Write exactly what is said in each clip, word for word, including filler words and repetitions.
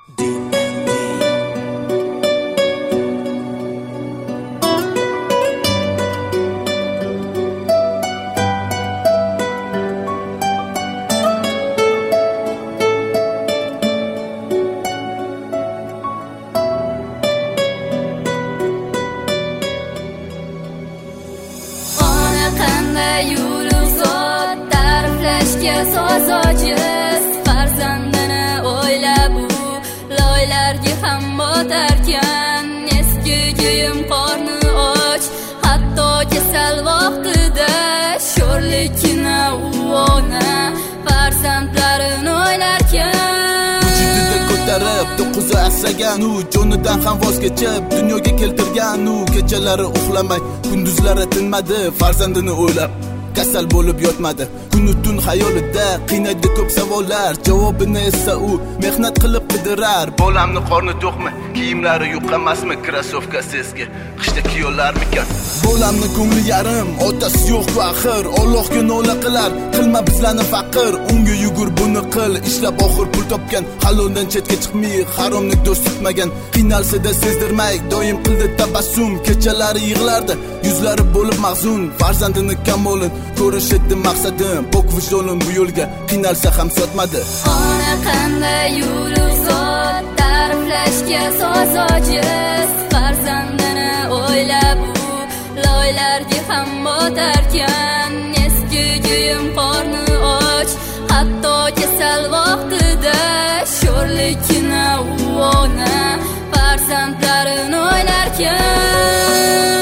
So'z ojiz farzandini o'ylab u loylarga ham botarkan. Eski kiyim qorni och, hatto kasal vaqtida sho'rlikni u ona farzandlarini o'ylarkan. Vujudida ko'tarib to'qqizi asragan u, jonidan ham voz kechib dunyoga keltirgan u. Kechalari uxlamay, kunduzlari tinmadi, farzandini o'ylab kasal bo'lib yotmadi. Kunu tun xayolida qiynaydi ko'p savollar, javobini esa u mehnat qilib qidirar. Bolamni qorni to'qmi, kiyimlari yuqamasmi, krossovkasi eski, qishda kiyollarmikan? Bolamni ko'ngli yarim, otasi yo'q axir, Allohga nola qilar, qilma bizlarni faqir. Unga yugur buni qil, ishlab oxir pul topgan, haloldan chetga chiqmay, haromni do'st tutmagan. Qiynalsa-da sezdirmay, doim qildi tabassum, kechalari yig'lardi, yuzlari bo'lib mahzun. Farzandini kamolin ko'rishdi maqsadim, pok vijdonim bu yo'lga qiynalsa ham sotmadi. Ona qanday yo'liq zot, ta'riflashga so'z ojiz farzandini o'ylab u loylarga ham botarkan. Eski kiyim qorni och, hatto kasal vaqtida sho'rlikni u ona farzandlarini o'ylarkan.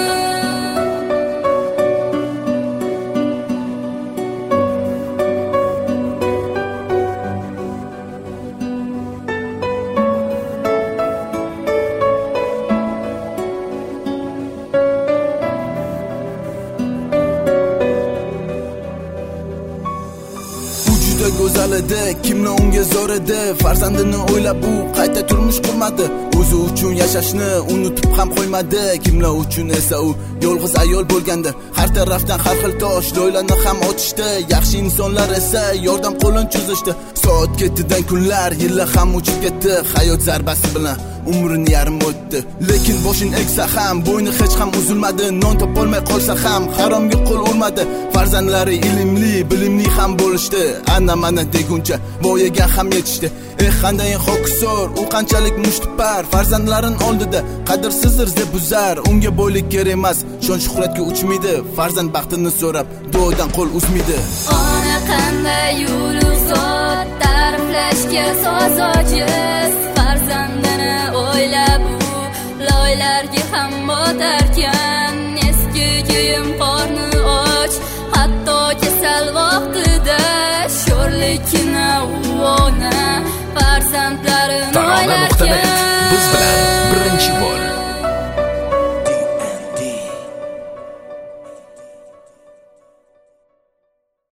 Go'zal edi, kimni unga zo'r edi, farzandini o'ylab u qayta turmush qurmadi. O'zi uchun yashashni unutib ham qo'ymadi, kimlar uchun esa u yolg'iz ayol bo'lgandi. Har tarafdan har xil tosh, loylarni ham otishdi, yaxshi insonlar esa yordam qo'lini cho'zishdi. Soat ketidan kunlar, yillar ham uchib ketdi, hayot zarbasi bilan umrini yarim o'tdi. Lekin boshin egsa ham, bo'yni hech ham uzilmadi, non topolmay qolsa ham haromga qo'l urmadi. Farzandlari ilmli, bilimli ham bo'lishdi, ana mana deguncha voyaga ham yetishdi. Eh, qanday hokusor, u qanchalik mushtipar, farzandlarin oldida qadrsizdir deb buzar. Unga boylik kerak emas, shon shuhratga uchmaydi, farzand baxtini so'rab duodan qo'l uzmaydi. Ona qanday yo'liq zot, ta'riflashga so'z ojiz farzandini o'ylab u loylarga ham botarkan. Eski kiyim qorni och, hatto kasal vaqtida sho'rlikni u ona farzandlarini o'ylarkan.